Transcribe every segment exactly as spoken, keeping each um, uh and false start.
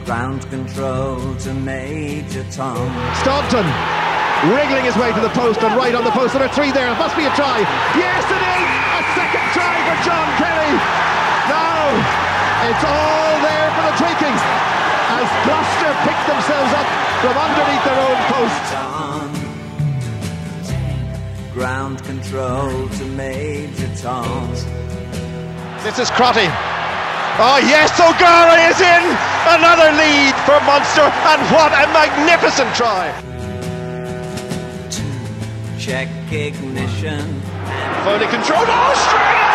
Ground control to Major Tom. Staunton wriggling his way to the post and right on the post. There are three there. It must be a try. Yes, it is! A second try for John Kelly. Now, it's all there for the taking as Gloucester pick themselves up from underneath their own post. Ground control to Major Tom. This is Crotty. Oh yes, O'Gara is in! Another lead for Munster, and what a magnificent try! Check ignition. Fully controlled. Australia!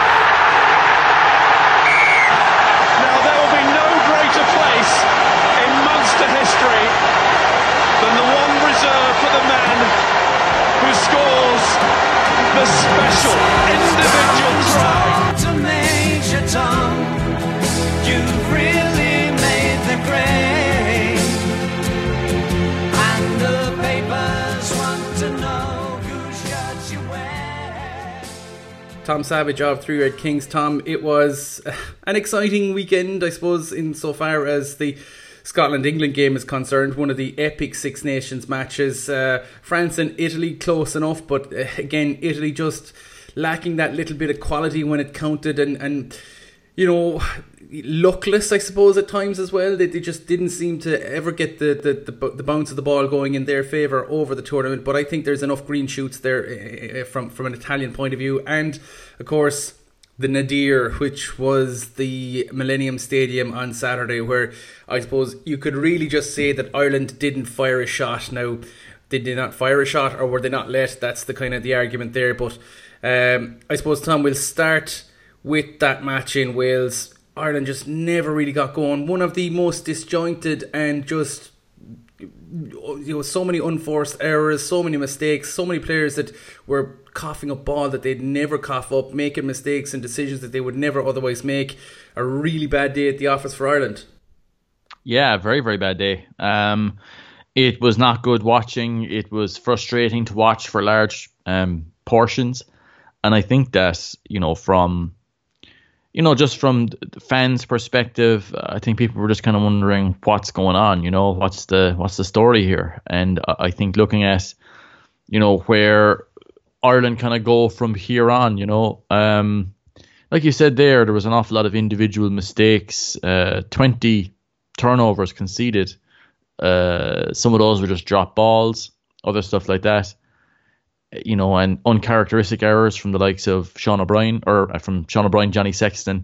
Now there will be no greater place in Munster history than the one reserved for the man who scores the special individual try. To Major Tom. You've really made the grade, and the papers want to know whose shirt you wear. Tom Savage of Three Red Kings. Tom, it was an exciting weekend, I suppose, insofar as the Scotland-England game is concerned. One of the epic Six Nations matches. Uh, France and Italy close enough, but uh, again, Italy just lacking that little bit of quality when it counted, and, and you know, luckless, I suppose, at times as well. They, they just didn't seem to ever get the, the, the, the bounce of the ball going in their favour over the tournament. But I think there's enough green shoots there uh, from, from an Italian point of view. And, of course, the Nadir, which was the Millennium Stadium on Saturday, where I suppose you could really just say that Ireland didn't fire a shot. Now, did they not fire a shot, or were they not let? That's the kind of the argument there. But um, I suppose, Tom, we'll start with that match in Wales. Ireland just never really got going. One of the most disjointed and just, you know, so many unforced errors, so many mistakes, so many players that were coughing up ball that they'd never cough up, making mistakes and decisions that they would never otherwise make. A really bad day at the office for Ireland. Yeah, very, very bad day. Um, it was not good watching. It was frustrating to watch for large um, portions. And I think that, you know, from... You know, just from the fans' perspective, I think people were just kind of wondering what's going on. You know, what's the what's the story here? And I think looking at, you know, where Ireland kind of go from here on. You know, um, like you said there, there was an awful lot of individual mistakes. Uh, Twenty turnovers conceded. Uh, some of those were just drop balls, other stuff like that. You know, and uncharacteristic errors from the likes of Sean O'Brien, or from Sean O'Brien, Johnny Sexton.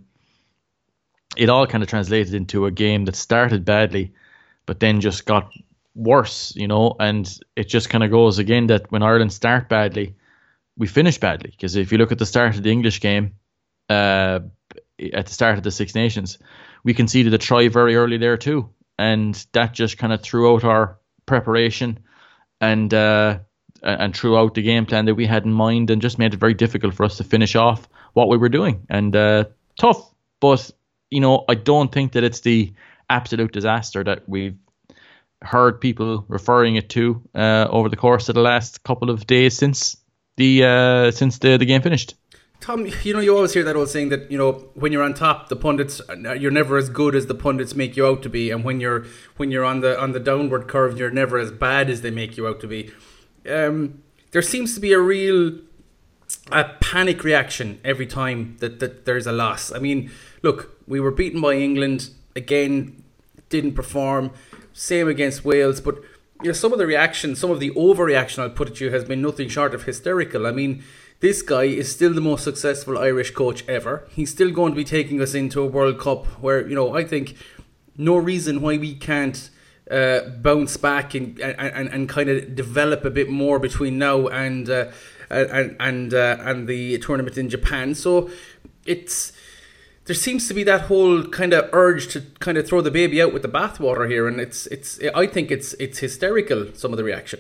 It all kind of translated into a game that started badly, but then just got worse, you know, and it just kind of goes again that when Ireland start badly, we finish badly. Because if you look at the start of the English game, uh, at the start of the Six Nations, we conceded a try very early there too. And that just kind of threw out our preparation and, uh, and throughout the game plan that we had in mind, and just made it very difficult for us to finish off what we were doing. And uh, tough, but you know, I don't think that it's the absolute disaster that we've heard people referring it to uh, over the course of the last couple of days since the uh, since the, the game finished. Tom, you know, you always hear that old saying that, you know, when you're on top, the pundits, you're never as good as the pundits make you out to be, and when you're when you're on the on the downward curve, you're never as bad as they make you out to be. Um, there seems to be a real a panic reaction every time that, that there's a loss. I mean, look, we were beaten by England again, didn't perform. Same against Wales, but you know, some of the reaction, some of the overreaction, I'll put it to you, has been nothing short of hysterical. I mean, this guy is still the most successful Irish coach ever. He's still going to be taking us into a World Cup where, you know, I think no reason why we can't Uh, bounce back and and, and kind of develop a bit more between now and uh, and and uh, and the tournament in Japan. So it's there seems to be that whole kind of urge to kind of throw the baby out with the bathwater here, and it's it's I think it's it's hysterical, some of the reaction.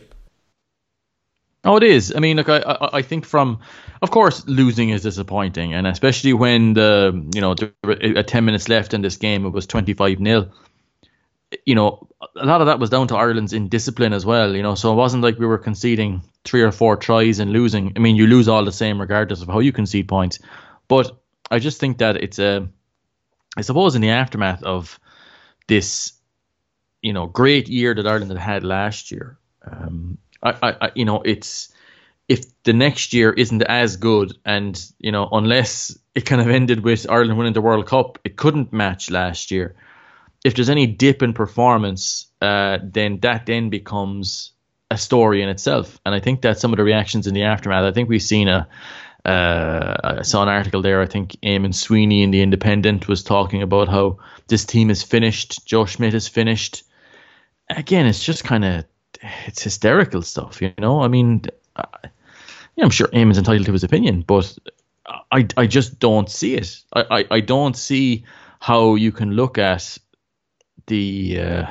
Oh, it is. I mean, look, I, I I think from, of course, losing is disappointing, and especially when the you know there were ten minutes left in this game, it was twenty-five nil. You know, a lot of that was down to Ireland's indiscipline as well, you know, so it wasn't like we were conceding three or four tries and losing. I mean, you lose all the same regardless of how you concede points. But I just think that it's a, I suppose in the aftermath of this you know, great year that Ireland had had last year. Um, I, I, I, you know, it's if the next year isn't as good, and you know, unless it kind of ended with Ireland winning the World Cup, it couldn't match last year. If there's any dip in performance, uh, then that then becomes a story in itself. And I think that some of the reactions in the aftermath, I think we've seen a, uh, I saw an article there, I think Eamon Sweeney in The Independent was talking about how this team is finished, Joe Schmidt is finished. Again, it's just kind of, it's hysterical stuff, you know? I mean, I, yeah, I'm sure Eamon's entitled to his opinion, but I, I just don't see it. I, I, I don't see how you can look at the uh,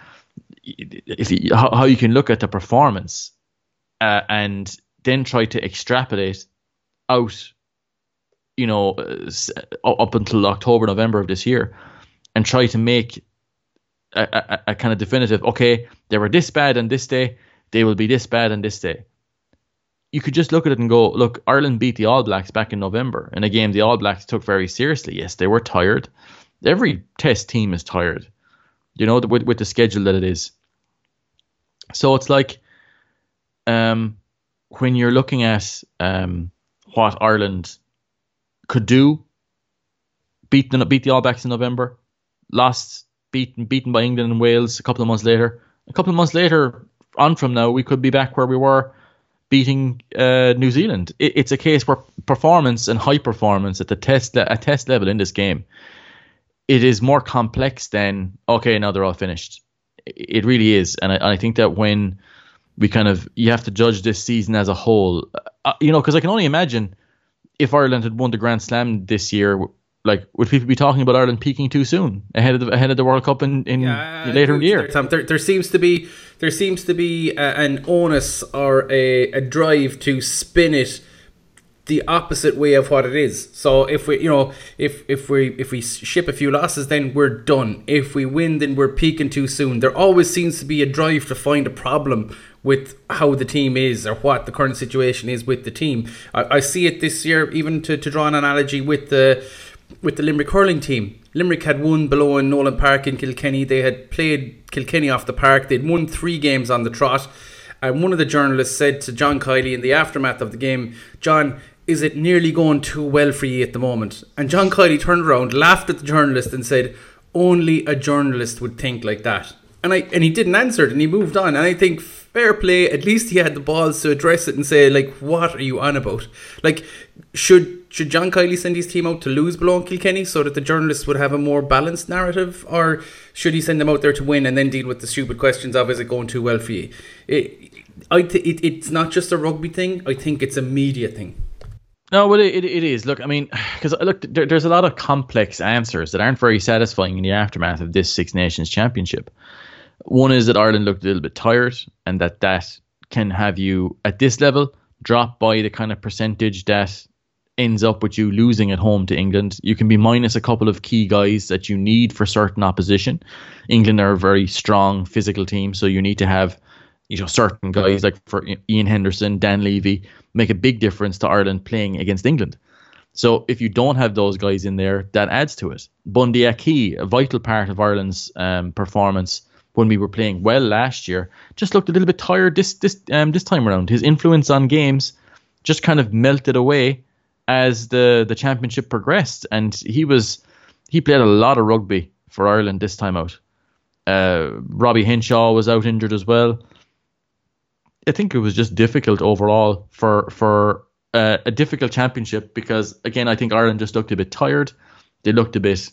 if you, how, how you can look at the performance uh, and then try to extrapolate out, you know, uh, up until October, November of this year, and try to make a, a, a kind of definitive. Okay, they were this bad on this day, they will be this bad on this day. You could just look at it and go, look, Ireland beat the All Blacks back in November in a game the All Blacks took very seriously. Yes, they were tired. Every test team is tired, you know, with, with the schedule that it is. So it's like um, when you're looking at um, what Ireland could do, beat the, beat the All Blacks in November, lost, beaten, beaten by England and Wales a couple of months later. A couple of months later, on from now, we could be back where we were, beating uh, New Zealand. It, it's a case where performance and high performance at the test le- at test level in this game, it is more complex than, okay, now they're all finished. It really is. And I, I think that when we kind of, you have to judge this season as a whole, uh, you know, because I can only imagine if Ireland had won the Grand Slam this year, like, would people be talking about Ireland peaking too soon ahead of the ahead of the World Cup in, in yeah, later in the year? Tom, there, there seems to be there seems to be a, an onus or a, a drive to spin it the opposite way of what it is. So if we, you know, if if we if we ship a few losses, then we're done. If we win, then we're peaking too soon. There always seems to be a drive to find a problem with how the team is or what the current situation is with the team. I, I see it this year, even to, to draw an analogy with the with the Limerick hurling team. Limerick had won below in Nolan Park in Kilkenny. They had played Kilkenny off the park. They'd won three games on the trot. And one of the journalists said to John Kiley in the aftermath of the game, "John, is it nearly going too well for you at the moment?" And John Kiley turned around, laughed at the journalist and said, "Only a journalist would think like that." And I and he didn't answer it, and he moved on. And I think, fair play, at least he had the balls to address it and say, like, what are you on about? Like, should should John Kiley send his team out to lose below Kilkenny so that the journalists would have a more balanced narrative? Or should he send them out there to win and then deal with the stupid questions of, is it going too well for you? It, I th- it, it's not just a rugby thing. I think it's a media thing. No, well, it, it is. Look, I mean, because look, there, there's a lot of complex answers that aren't very satisfying in the aftermath of this Six Nations Championship. One is that Ireland looked a little bit tired, and that that can have you, at this level, drop by the kind of percentage that ends up with you losing at home to England. You can be minus a couple of key guys that you need for certain opposition. England are a very strong physical team, so you need to have, you know, certain guys like for Ian Henderson, Dan Levy, make a big difference to Ireland playing against England. So if you don't have those guys in there, that adds to it. Bundy Aki, a vital part of Ireland's um, performance when we were playing well last year, just looked a little bit tired this this um, this time around. His influence on games just kind of melted away as the, the championship progressed, and he was he played a lot of rugby for Ireland this time out. Uh, Robbie Henshaw was out injured as well. I think it was just difficult overall for for uh, a difficult championship because, again, I think Ireland just looked a bit tired. They looked a bit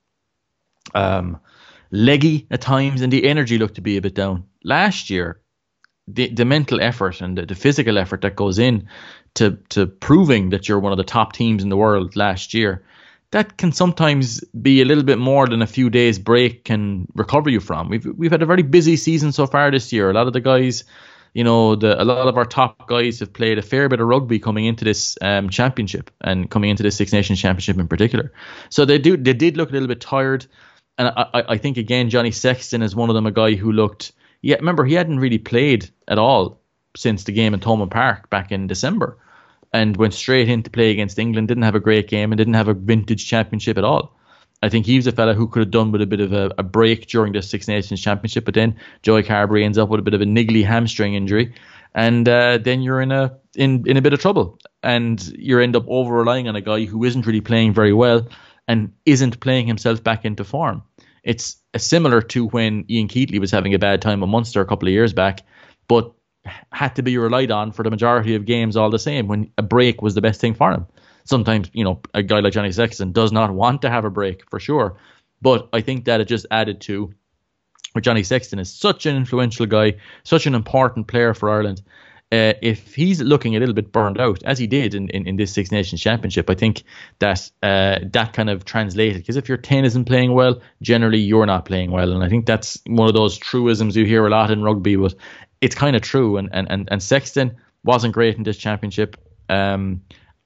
um, leggy at times, and the energy looked to be a bit down. Last year, the the mental effort and the, the physical effort that goes in to to proving that you're one of the top teams in the world last year, that can sometimes be a little bit more than a few days break can recover you from. We've we've had a very busy season so far this year. A lot of the guys, you know, the a lot of our top guys have played a fair bit of rugby coming into this um, championship and coming into this Six Nations Championship in particular. So they do they did look a little bit tired, and I I, I think again Johnny Sexton is one of them, a guy who looked. Yeah, remember he hadn't really played at all since the game in Thomond Park back in December, and went straight in to play against England. Didn't have a great game and didn't have a vintage championship at all. I think he was a fella who could have done with a bit of a, a break during the Six Nations Championship, but then Joey Carberry ends up with a bit of a niggly hamstring injury, and uh, then you're in a in, in a bit of trouble, and you end up over relying on a guy who isn't really playing very well and isn't playing himself back into form. It's similar to when Ian Keatley was having a bad time at Munster a couple of years back, but had to be relied on for the majority of games all the same, when a break was the best thing for him. Sometimes, you know, a guy like Johnny Sexton does not want to have a break, for sure. But I think that it just added to where Johnny Sexton is such an influential guy, such an important player for Ireland. Uh, if he's looking a little bit burned out, as he did in, in, in this Six Nations Championship, I think that uh, that kind of translated. Because if your ten isn't playing well, generally you're not playing well. And I think that's one of those truisms you hear a lot in rugby, but it's kind of true. And, and, and, and Sexton wasn't great in this championship. Um,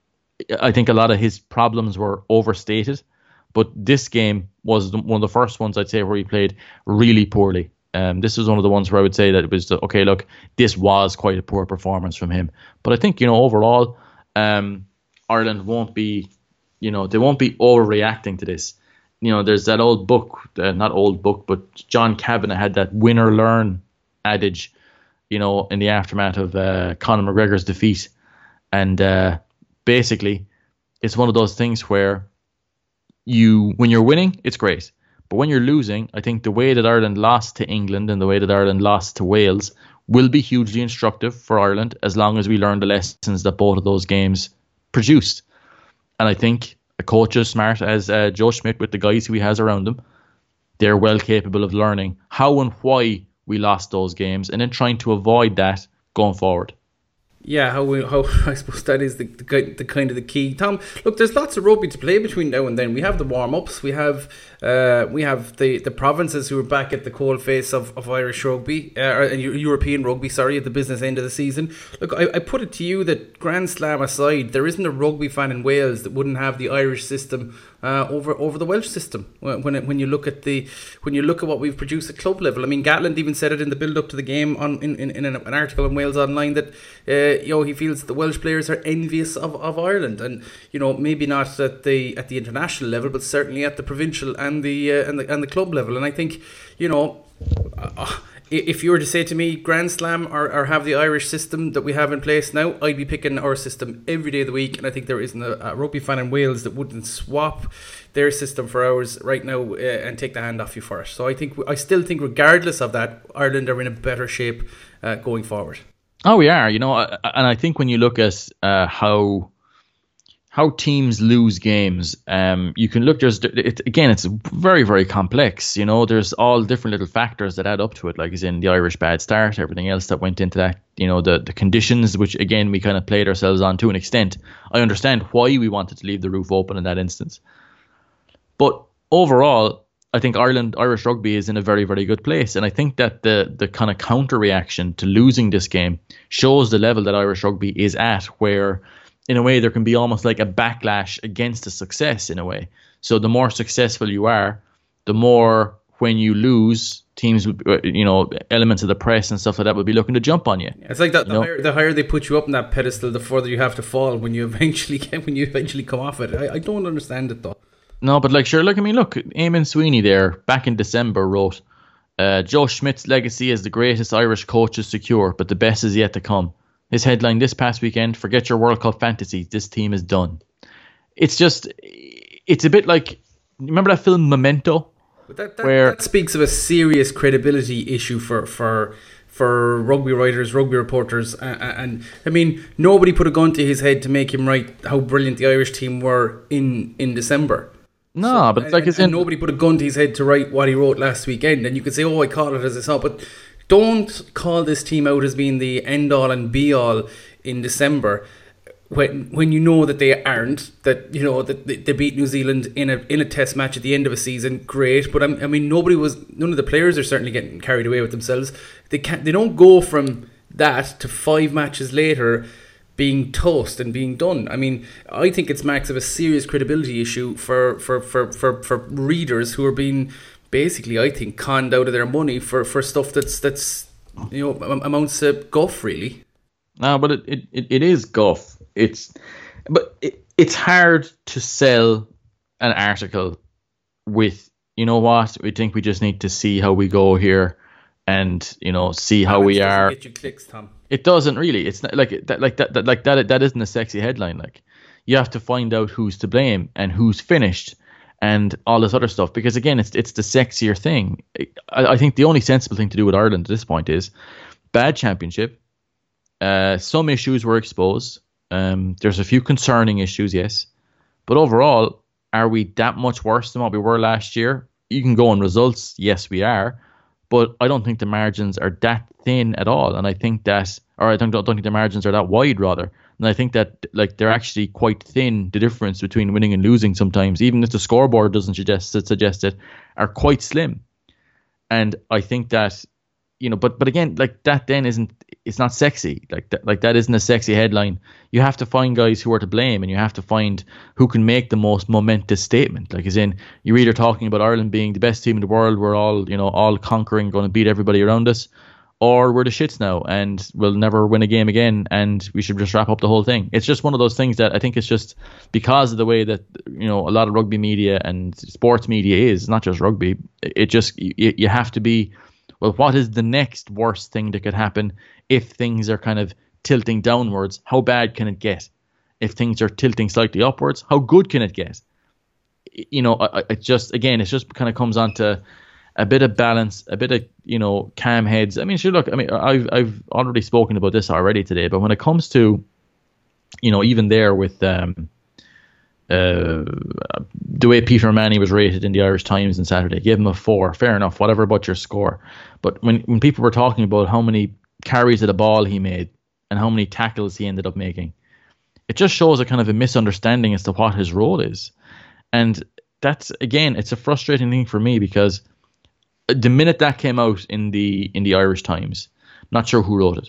I think a lot of his problems were overstated, but this game was one of the first ones I'd say where he played really poorly. Um, this was one of the ones where I would say that it was, okay, look, this was quite a poor performance from him. But I think, you know, overall, um, Ireland won't be, you know, they won't be overreacting to this. You know, there's that old book, uh, not old book, but John Kavanagh had that win or learn adage, you know, in the aftermath of uh, Conor McGregor's defeat. And uh, basically, it's one of those things where you, when you're winning, it's great. But when you're losing, I think the way that Ireland lost to England and the way that Ireland lost to Wales will be hugely instructive for Ireland, as long as we learn the lessons that both of those games produced. And I think a coach as smart as uh, Joe Schmidt, with the guys who he has around him, they're well capable of learning how and why we lost those games, and then trying to avoid that going forward. Yeah, how we, how I suppose that is the, the the kind of the key. Tom, look, there's lots of rugby to play between now and then. We have the warm ups. We have uh, we have the, the provinces who are back at the cold face of, of Irish rugby, uh, or European rugby. Sorry, at the business end of the season. Look, I, I put it to you that Grand Slam aside, there isn't a rugby fan in Wales that wouldn't have the Irish system uh, over over the Welsh system. When it, when you look at the when you look at what we've produced at club level. I mean, Gatland even said it in the build up to the game on in, in, in an, an article in Wales Online that. Uh, you know, he feels the Welsh players are envious of, of Ireland, and you know, maybe not at the at the international level, but certainly at the provincial and the uh, and the and the club level. And I think, you know, uh, if you were to say to me, Grand Slam or, or have the Irish system that we have in place now, I'd be picking our system every day of the week. And I think there isn't a, a rugby fan in Wales that wouldn't swap their system for ours right now uh, and take the hand off you for it. So I think I still think, regardless of that, Ireland are in a better shape uh, going forward. Oh, we are, you know, and I think when you look at uh, how how teams lose games, um, you can look, there's, it, again, it's very, very complex, you know, there's all different little factors that add up to it, like as in the Irish bad start, everything else that went into that, you know, the, the conditions, which again, we kind of played ourselves on to an extent. I understand why we wanted to leave the roof open in that instance. But overall, I think Ireland, Irish rugby is in a very, very good place. And I think that the the kind of counter reaction to losing this game shows the level that Irish rugby is at, where in a way there can be almost like a backlash against a success in a way. So the more successful you are, the more when you lose, teams, you know, elements of the press and stuff like that will be looking to jump on you. It's like that. The higher, the higher they put you up on that pedestal, the further you have to fall when you eventually get, when you eventually come off it. I, I don't understand it though. No, but like, sure, look, I mean, look, Eamon Sweeney there, back in December, wrote, uh, Joe Schmidt's legacy as the greatest Irish coach is secure, but the best is yet to come. His headline this past weekend, forget your World Cup fantasies, this team is done. It's just, it's a bit like, remember that film Memento? But that, that, where, that speaks of a serious credibility issue for, for, for rugby writers, rugby reporters, and, and I mean, nobody put a gun to his head to make him write how brilliant the Irish team were in, in December. No, so, but it's like, and, it's and in, nobody put a gun to his head to write what he wrote last weekend. And you could say, oh, I call it as I saw, but don't call this team out as being the end all and be all in December when when you know that they aren't. That, you know, that they beat New Zealand in a in a test match at the end of a season. Great, but I'm, I mean, nobody was. None of the players are certainly getting carried away with themselves. They can't. They don't go from that to five matches later being toast and being done. I mean, I think it's marks of a serious credibility issue for for, for, for, for readers who are being basically, I think, conned out of their money for, for stuff that's that's you know amounts to guff, really. No, but it, it, it is guff. It's but it, it's hard to sell an article with, you know what, we think we just need to see how we go here, and you know, see how Balance we doesn't are. Get you clicks, Tom. It doesn't really. It's not like that. Like that. that like that. That isn't a sexy headline. Like, you have to find out who's to blame and who's finished and all this other stuff. Because again, it's it's the sexier thing. I, I think the only sensible thing to do with Ireland at this point is bad championship. Uh, some issues were exposed. Um, there's a few concerning issues, yes, but overall, are we that much worse than what we were last year? You can go on results. Yes, we are. But I don't think the margins are that thin at all. And I think that, or I don't, don't think the margins are that wide, rather. And I think that, like, they're actually quite thin, the difference between winning and losing sometimes, even if the scoreboard doesn't suggest, suggest it, are quite slim. And I think that, you know, but but again, like, that then isn't, it's not sexy. Like that, like that isn't a sexy headline. You have to find guys who are to blame, and you have to find who can make the most momentous statement. Like, as in, you're either talking about Ireland being the best team in the world, we're all, you know, all conquering, going to beat everybody around us, or we're the shits now and we'll never win a game again and we should just wrap up the whole thing. It's just one of those things that I think it's just because of the way that, you know, a lot of rugby media and sports media is, not just rugby. It just, you, you have to be, well, what is the next worst thing that could happen if things are kind of tilting downwards? How bad can it get? If things are tilting slightly upwards, how good can it get? You know, it just, again, it just kind of comes on to a bit of balance, a bit of, you know, calm heads. I mean, sure, look, I mean, I've I've already spoken about this already today, but when it comes to, you know, even there with um, uh, the way Peter O'Mahony was rated in the Irish Times on Saturday, give him a four, fair enough, whatever about your score. But when, when people were talking about how many carries of the ball he made and how many tackles he ended up making, it just shows a kind of a misunderstanding as to what his role is. And that's, again, it's a frustrating thing for me because the minute that came out in the in the Irish Times, not sure who wrote it,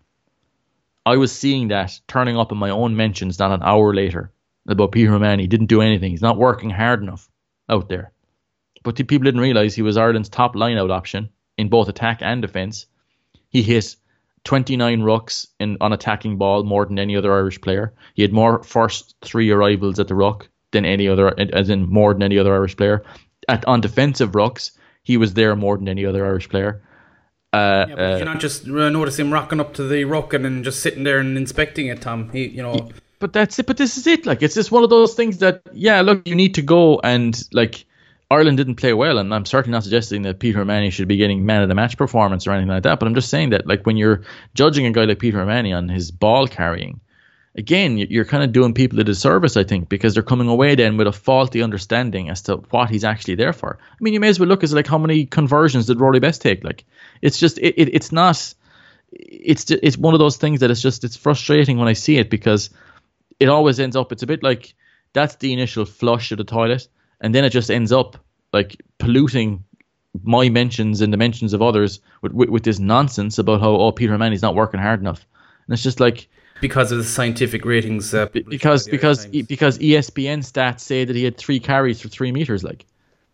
I was seeing that turning up in my own mentions not an hour later about Peter O'Mahony didn't do anything. He's not working hard enough out there. But the people didn't realise he was Ireland's top line-out option in both attack and defence. He hit twenty-nine rucks in, on attacking ball, more than any other Irish player. He had more first three arrivals at the ruck than any other, as in more than any other Irish player. At, on defensive rucks, he was there more than any other Irish player. Uh, yeah, but uh, you're not just notice him rocking up to the ruck and then just sitting there and inspecting it, Tom. He, you know. But that's it. But this is it. Like, it's just one of those things that, yeah, look, you need to go and, like, Ireland didn't play well, and I'm certainly not suggesting that Peter O'Mahony should be getting man of the match performance or anything like that. But I'm just saying that, like, when you're judging a guy like Peter O'Mahony on his ball carrying, again, you're kind of doing people a disservice, I think, because they're coming away then with a faulty understanding as to what he's actually there for. I mean, you may as well look as like how many conversions did Rory Best take? Like, it's just, it, it it's not, it's it's one of those things that it's just, it's frustrating when I see it because it always ends up, it's a bit like that's the initial flush of the toilet, and then it just ends up like polluting my mentions and the mentions of others with with, with this nonsense about how, oh, Peter O'Mahony's not working hard enough. And it's just like, because of the scientific ratings, uh, because because e- because E S P N stats say that he had three carries for three meters. Like,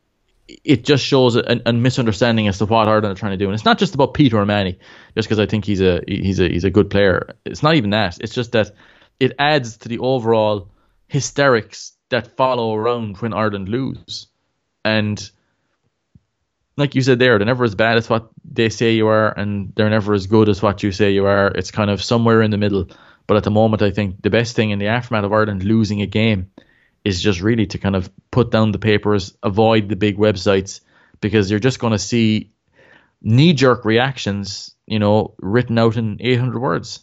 it just shows a, a misunderstanding as to what Ireland are trying to do. And it's not just about Peter O'Mahony, just because I think he's a he's a he's a good player. It's not even that. It's just that it adds to the overall hysterics that follow around when Ireland lose. And like you said there, they're never as bad as what they say you are, and they're never as good as what you say you are. It's kind of somewhere in the middle. But at the moment, I think the best thing in the aftermath of Ireland losing a game is just really to kind of put down the papers, avoid the big websites, because you're just going to see knee-jerk reactions, you know, written out in eight hundred words.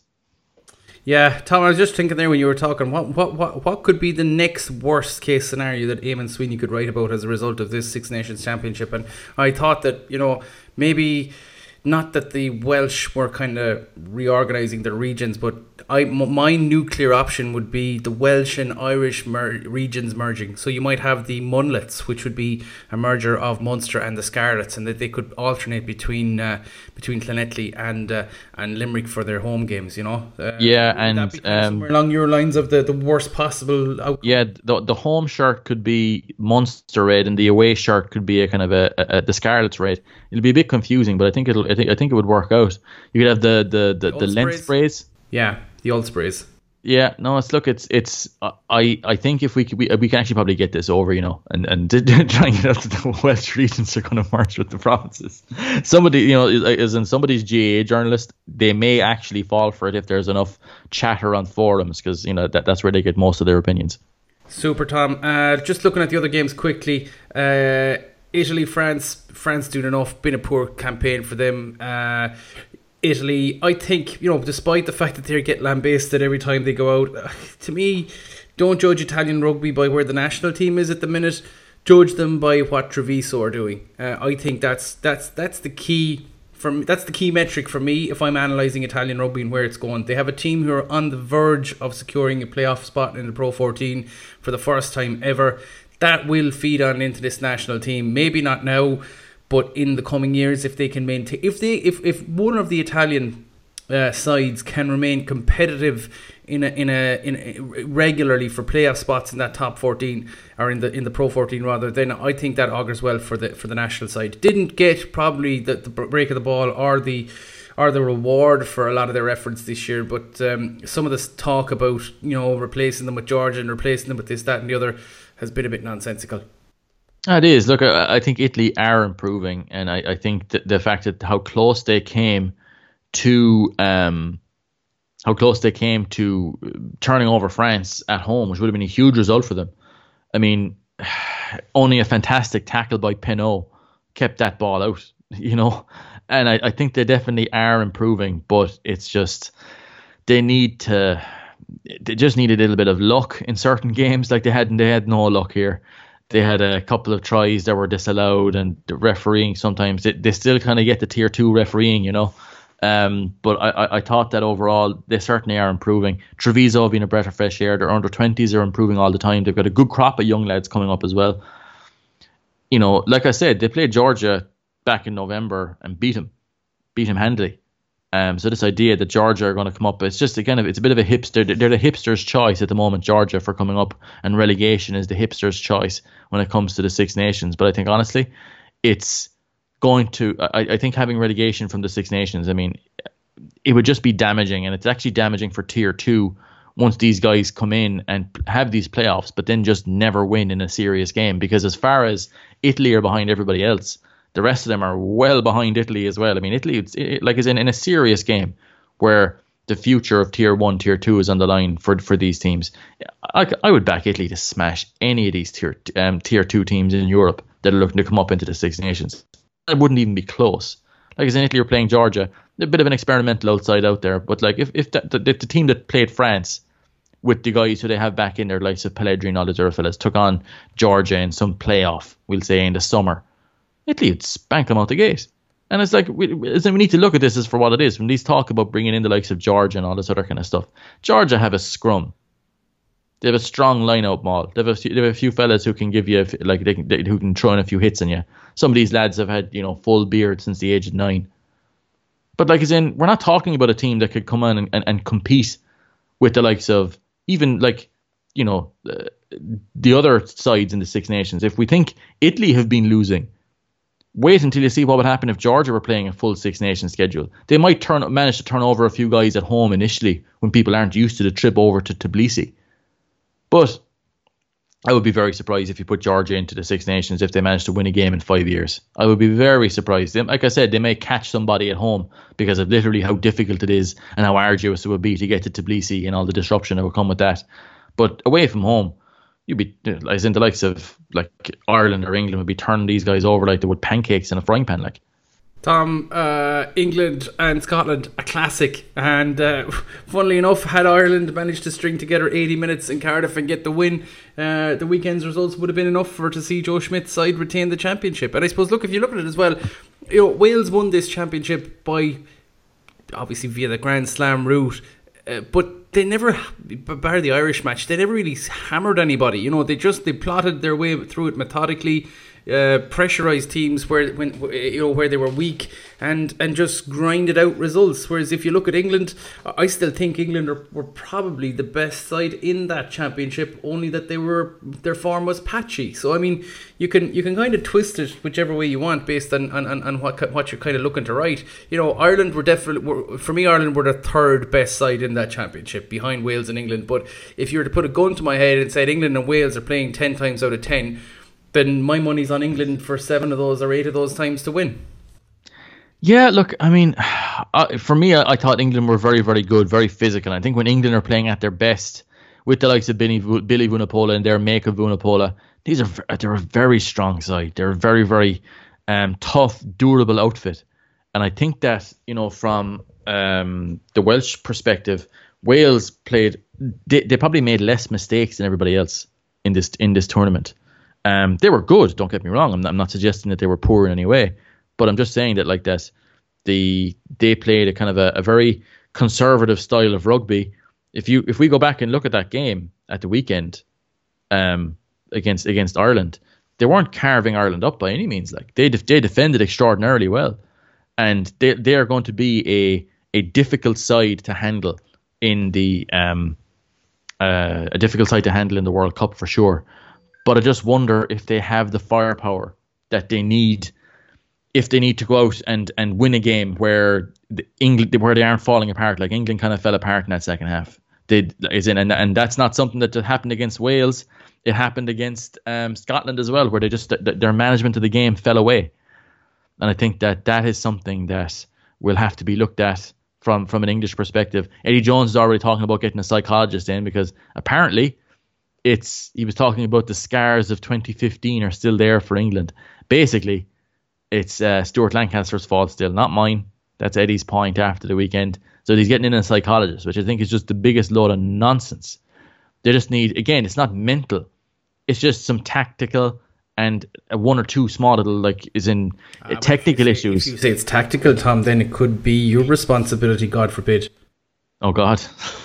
Yeah, Tom, I was just thinking there when you were talking, what what what, what could be the next worst case scenario that Eamon Sweeney could write about as a result of this Six Nations Championship? And I thought that, you know, maybe not that the Welsh were kind of reorganising their regions, but I, my nuclear option would be the Welsh and Irish mer- regions merging. So you might have the Munlets, which would be a merger of Munster and the Scarlets, and that they could alternate between uh, between Llanelli and uh, and Limerick for their home games. You know. Uh, yeah, and um, somewhere along your lines of the, the worst possible outcome. Yeah, the the home shirt could be Munster red, and the away shirt could be a kind of a, a, a the Scarlets red. It'll be a bit confusing, but I think it'll I think I think it would work out. You could have the the the, the, the length sprays. Yeah, the old sprays. Yeah, no, it's look, it's it's. Uh, I I think if we could, we, we can actually probably get this over, you know, and and try and get out to the Welsh regions are going to merge with the provinces. Somebody, you know, as in somebody's G A A journalist, they may actually fall for it if there's enough chatter on forums, because you know that that's where they get most of their opinions. Super, Tom. Uh, just looking at the other games quickly. Uh, Italy, France. France doing enough. Been a poor campaign for them. Uh, Italy, I think, you know, despite the fact that they get lambasted every time they go out, to me, don't judge Italian rugby by where the national team is at the minute. Judge them by what Treviso are doing. Uh, I think that's that's that's the key for me, that's the key metric for me if I'm analysing Italian rugby and where it's going. They have a team who are on the verge of securing a playoff spot in the Pro fourteen for the first time ever. That will feed on into this national team. Maybe not now, but in the coming years, if they can maintain, if they, if, if one of the Italian uh, sides can remain competitive in a, in a, in a, regularly for playoff spots in that top fourteen or in the in the Pro fourteen rather, then I think that augurs well for the for the national side. Didn't get probably the, the break of the ball or the or the reward for a lot of their efforts this year, but um, some of this talk about, you know, replacing them with Georgia and replacing them with this, that, and the other has been a bit nonsensical. It is. Look, I, I think Italy are improving, and I, I think that the fact that how close they came to um, how close they came to turning over France at home, which would have been a huge result for them. I mean, only a fantastic tackle by Pinot kept that ball out, you know, and I, I think they definitely are improving, but it's just they need to. They just need a little bit of luck in certain games. Like they had, they had no luck here. They had a couple of tries that were disallowed, and the refereeing sometimes they, they still kind of get the tier two refereeing, you know. Um, but I, I, I thought that overall they certainly are improving. Treviso have been a breath of fresh air. Their under twenties are improving all the time. They've got a good crop of young lads coming up as well. You know, like I said, they played Georgia back in November and beat them, beat them handily. Um, so this idea that Georgia are going to come up, it's just again, it's a bit of a hipster. They're the hipster's choice at the moment, Georgia, for coming up, and relegation is the hipster's choice when it comes to the Six Nations. But I think honestly, it's going to. I, I think having relegation from the Six Nations, I mean, it would just be damaging, and it's actually damaging for Tier Two once these guys come in and have these playoffs, but then just never win in a serious game. Because as far as Italy are behind everybody else, the rest of them are well behind Italy as well. I mean, Italy, it's, it, like, is in, in a serious game where the future of Tier One, Tier Two is on the line for for these teams. I, I would back Italy to smash any of these Tier um, Tier Two teams in Europe that are looking to come up into the Six Nations. It wouldn't even be close. Like, as in Italy, you're playing Georgia, a bit of an experimental outside out there. But like, if if the, the, if the team that played France with the guys who they have back in there, likes of Pellegrini and all those other fellas, took on Georgia in some playoff, we'll say in the summer, Italy would spank them out the gate. And it's like, we, we need to look at this as for what it is. When these talk about bringing in the likes of Georgia and all this other kind of stuff, Georgia have a scrum. They have a strong line-out maul. They have a few, they have a few fellas who can give you, a, like, they can, they, who can throw in a few hits on you. Some of these lads have had, you know, full beard since the age of nine. But like, as in, we're not talking about a team that could come on and, and, and compete with the likes of, even like, you know, uh, the other sides in the Six Nations. If we think Italy have been losing, wait until you see what would happen if Georgia were playing a full Six Nations schedule. They might turn manage to turn over a few guys at home initially when people aren't used to the trip over to Tbilisi. But I would be very surprised if you put Georgia into the Six Nations if they manage to win a game in five years. I would be very surprised. Like I said, they may catch somebody at home because of literally how difficult it is and how arduous it would be to get to Tbilisi and all the disruption that would come with that. But away from home, you'd be, as in the likes of like Ireland or England, would be turning these guys over like they would pancakes in a frying pan. Like, Tom, uh, England and Scotland, a classic. And uh, funnily enough, had Ireland managed to string together eighty minutes in Cardiff and get the win, uh, the weekend's results would have been enough for to see Joe Schmidt's side retain the championship. And I suppose, look, if you look at it as well, you know, Wales won this championship by, obviously via the Grand Slam route, uh, but they never, bar the Irish match, they never really hammered anybody. You know, they just, they plotted their way through it methodically. uh, pressurise teams where when you know where they were weak and and just grinded out results. Whereas if you look at England, I still think England are, were probably the best side in that championship. Only that they were their form was patchy. So I mean, you can you can kind of twist it whichever way you want based on on, on, on what what you're kind of looking to write. You know, Ireland were definitely were, for me. Ireland were the third best side in that championship behind Wales and England. But if you were to put a gun to my head and said England and Wales are playing ten times out of ten, then my money's on England for seven of those or eight of those times to win. Yeah, look, I mean, uh, for me, I, I thought England were very, very good, very physical. I think when England are playing at their best, with the likes of Billy, Billy Vunipola and their make of Vunipola, these are they're a very strong side. They're a very, very um, tough, durable outfit. And I think that, you know, from um, the Welsh perspective, Wales played, they, they probably made less mistakes than everybody else in this in this tournament. Um, they were good, don't get me wrong. I'm not, I'm not suggesting that they were poor in any way. But I'm just saying that like that, the they played a kind of a, a very conservative style of rugby. If you if we go back and look at that game at the weekend, um, against against Ireland, they weren't carving Ireland up by any means. Like they def- they defended extraordinarily well, and they they are going to be a a difficult side to handle in the um uh, a difficult side to handle in the World Cup for sure. But I just wonder if they have the firepower that they need. If they need to go out and, and win a game where the England where they aren't falling apart, like England kind of fell apart in that second half. They is in and and that's not something that happened against Wales. It happened against um, Scotland as well, where they just their management of the game fell away. And I think that that is something that will have to be looked at from from an English perspective. Eddie Jones is already talking about getting a psychologist in because apparently it's he was talking about the scars of twenty fifteen are still there for England. Basically, it's uh, Stuart Lancaster's fault still, not mine. That's Eddie's point after the weekend. So he's getting in a psychologist, which I think is just the biggest load of nonsense. They just need, again, it's not mental. It's just some tactical and one or two small little, like, is in uh, technical if issues. If you say it's tactical, Tom, then it could be your responsibility, God forbid. Oh, God.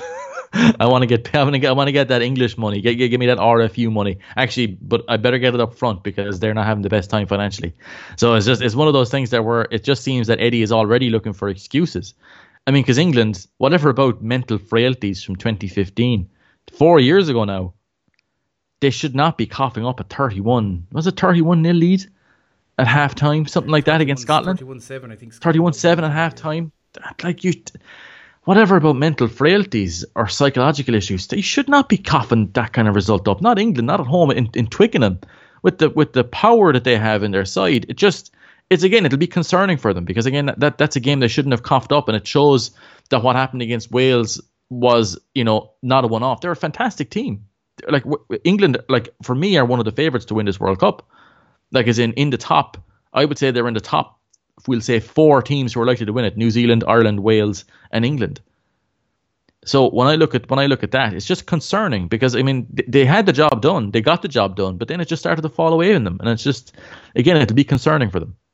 I want to get, I want to get, I want to get that English money. Get, get, give me that R F U money. Actually, but I better get it up front because they're not having the best time financially. So it's just, it's one of those things that where it just seems that Eddie is already looking for excuses. I mean, because England, whatever about mental frailties from twenty fifteen, four years ago now, they should not be coughing up a thirty-one. Was it thirty-one nil lead at half time? Something like that against Scotland. thirty-one seven, I think. thirty-one seven at half time. Like you. Whatever about mental frailties or psychological issues, they should not be coughing that kind of result up. Not England, not at home in, in Twickenham, with the with the power that they have in their side. It just, it's again, it'll be concerning for them because again, that that's a game they shouldn't have coughed up, and it shows that what happened against Wales was, you know, not a one-off. They're a fantastic team. Like England, like for me, are one of the favourites to win this World Cup. Like as in in the top, I would say they're in the top. We'll say four teams who are likely to win it: New Zealand, Ireland, Wales, and England. So when I look at when I look at that, it's just concerning because I mean they had the job done, they got the job done, but then it just started to fall away in them, and it's just again it'll be concerning for them.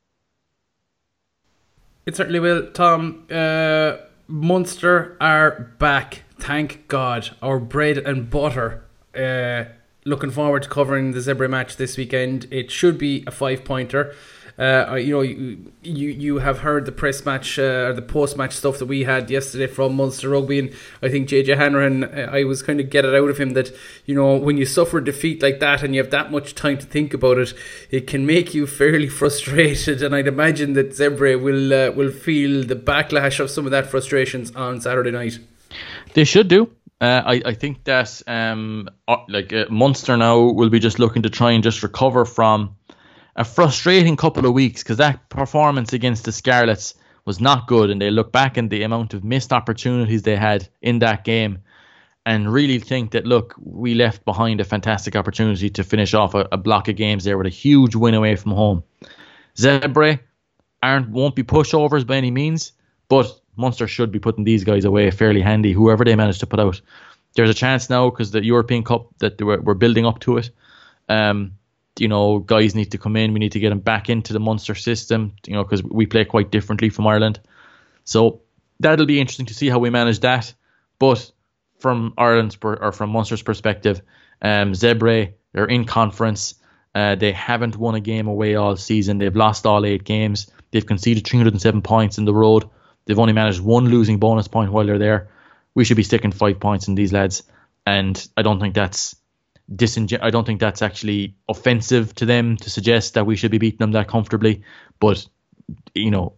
It certainly will, Tom. Uh, Munster are back, thank God. Our bread and butter. Uh, looking forward to covering the Zebre match this weekend. It should be a five-pointer. Uh, you know, you, you you have heard the press match uh, or the post match stuff that we had yesterday from Munster Rugby, and I think J J Hanrahan, uh, I was kind of get it out of him that, you know, when you suffer defeat like that and you have that much time to think about it, it can make you fairly frustrated. And I'd imagine that Zebre will uh, will feel the backlash of some of that frustrations on Saturday night. They should do. Uh, I I think that um like uh, Munster now will be just looking to try and just recover from a frustrating couple of weeks because that performance against the Scarlets was not good, and they look back at the amount of missed opportunities they had in that game and really think that, look, we left behind a fantastic opportunity to finish off a, a block of games there with a huge win away from home. Zebre aren't won't be pushovers by any means, but Munster should be putting these guys away fairly handy, whoever they manage to put out. There's a chance now because the European Cup that they were, we're building up to it. Um, You know, guys need to come in. We need to get them back into the Munster system, you know, because we play quite differently from Ireland. So that'll be interesting to see how we manage that. But from Ireland's per, or from Munster's perspective, um, Zebre, they're in conference. Uh, they haven't won a game away all season. They've lost all eight games. They've conceded three hundred seven points in the road. They've only managed one losing bonus point while they're there. We should be sticking five points in these lads, and I don't think that's disingen- I don't think that's actually offensive to them to suggest that we should be beating them that comfortably. But you know,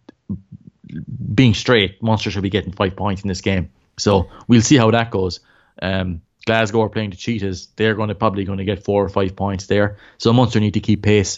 being straight, Munster should be getting five points in this game. So we'll see how that goes. Um, Glasgow are playing the Cheetahs. They're going to probably going to get four or five points there. So Munster need to keep pace,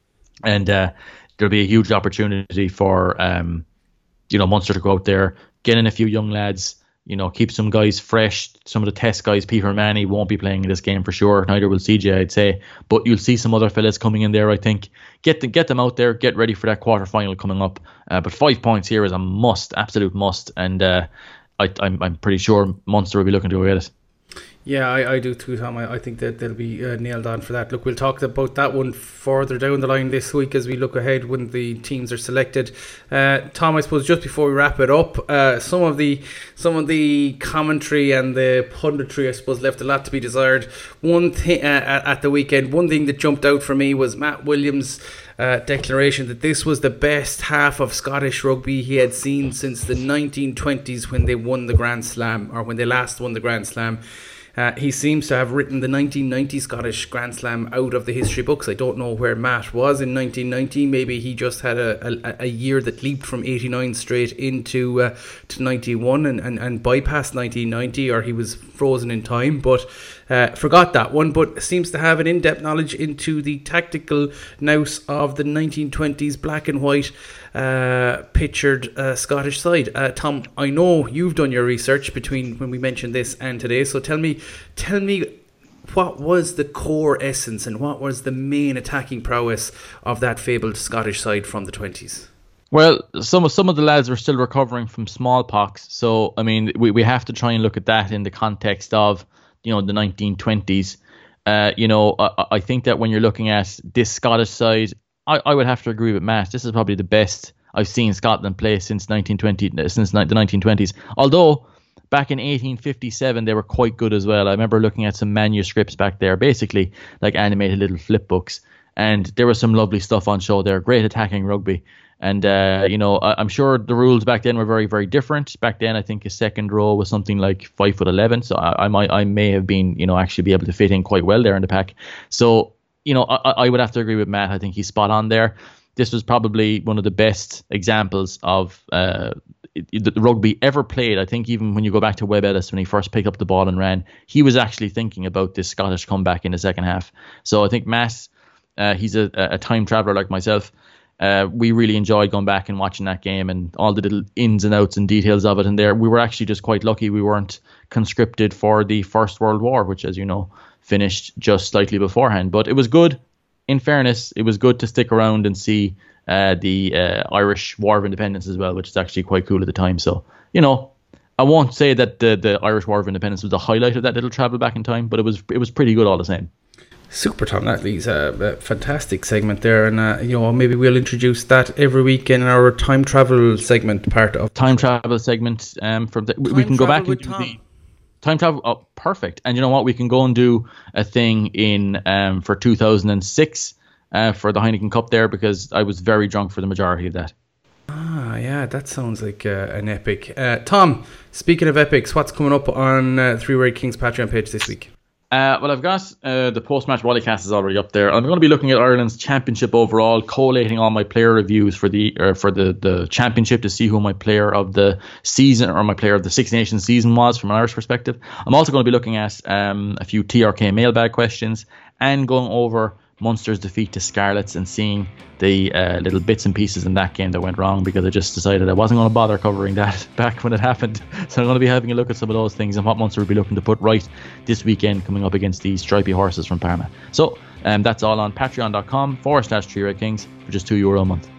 and uh, there'll be a huge opportunity for um, you know Munster to go out there, get in a few young lads. You know, keep some guys fresh. Some of the test guys, Peter Manny, won't be playing in this game for sure. Neither will C J, I'd say. But you'll see some other fellas coming in there, I think. Get the, get them out there. Get ready for that quarter final coming up. Uh, but five points here is a must, absolute must. And uh, I, I'm, I'm pretty sure Munster will be looking to go get it. Yeah, I, I do too, Tom. I, I think that they'll be uh, nailed on for that. Look, we'll talk about that one further down the line this week as we look ahead when the teams are selected. Uh, Tom, I suppose just before we wrap it up, uh, some of the some of the commentary and the punditry, I suppose, left a lot to be desired. One thing uh, at the weekend, one thing that jumped out for me was Matt Williams' Uh, declaration that this was the best half of Scottish rugby he had seen since the nineteen twenties when they won the Grand Slam, or when they last won the Grand Slam. Uh, he seems to have written the nineteen ninety Scottish Grand Slam out of the history books. I don't know where Matt was in nineteen ninety. Maybe he just had a, a, a year that leaped from eighty-nine straight into uh, to ninety-one and, and, and bypassed nineteen ninety, or he was frozen in time. But uh, forgot that one. But seems to have an in-depth knowledge into the tactical nous of the nineteen twenties black and white uh, pictured uh, Scottish side. Uh, Tom, I know you've done your research between when we mentioned this and today. So tell me, tell me, what was the core essence and what was the main attacking prowess of that fabled Scottish side from the twenties? Well, some of some of the lads were still recovering from smallpox, so I mean, we, we have to try and look at that in the context of, you know, the nineteen twenties. Uh, you know, I, I think that when you're looking at this Scottish side, I, I would have to agree with Matt. This is probably the best I've seen Scotland play since nineteen twenty, since the nineteen twenties. Although back in eighteen fifty-seven, they were quite good as well. I remember looking at some manuscripts back there, basically like animated little flip books, and there was some lovely stuff on show there. Great attacking rugby. And, uh, you know, I, I'm sure the rules back then were very, very different. Back then, I think a second row was something like five foot eleven. So I, I might, I may have been, you know, actually be able to fit in quite well there in the pack. So, you know, I, I would have to agree with Matt. I think he's spot on there. This was probably one of the best examples of uh, the rugby ever played. I think even when you go back to Webb Ellis, when he first picked up the ball and ran, he was actually thinking about this Scottish comeback in the second half. So I think Matt, uh, he's a, a time traveller like myself. Uh, we really enjoyed going back and watching that game and all the little ins and outs and details of it. And there, we were actually just quite lucky we weren't conscripted for the First World War, which, as you know, finished just slightly beforehand. But it was good. In fairness, it was good to stick around and see uh, the uh, Irish War of Independence as well, which is actually quite cool at the time. So, you know, I won't say that the, the Irish War of Independence was the highlight of that little travel back in time, but it was it was pretty good all the same. Super, Tom. That leaves a, a fantastic segment there, and uh, you know, maybe we'll introduce that every week in our time travel segment part of time travel segment. Um, from the, we, we can go back and do Tom. the time travel. Oh, perfect! And you know what? We can go and do a thing in um for two thousand six uh for the Heineken Cup there, because I was very drunk for the majority of that. Ah, yeah, that sounds like uh, an epic. Uh, Tom, speaking of epics, what's coming up on uh, Three Red Kings Patreon page this week? Uh, well, I've got uh, the post-match Wallycast is already up there. I'm going to be looking at Ireland's championship overall, collating all my player reviews for the uh, for the, the championship to see who my player of the season or my player of the Six Nations season was from an Irish perspective. I'm also going to be looking at um, a few T R K mailbag questions and going over Munster's defeat to Scarlets and seeing the uh, little bits and pieces in that game that went wrong, because I just decided I wasn't going to bother covering that back when it happened. So I'm going to be having a look at some of those things and what Munster will be looking to put right this weekend coming up against these stripy horses from Parma. So um, that's all on patreon.com forward slash Three Red Kings for just two euro a month.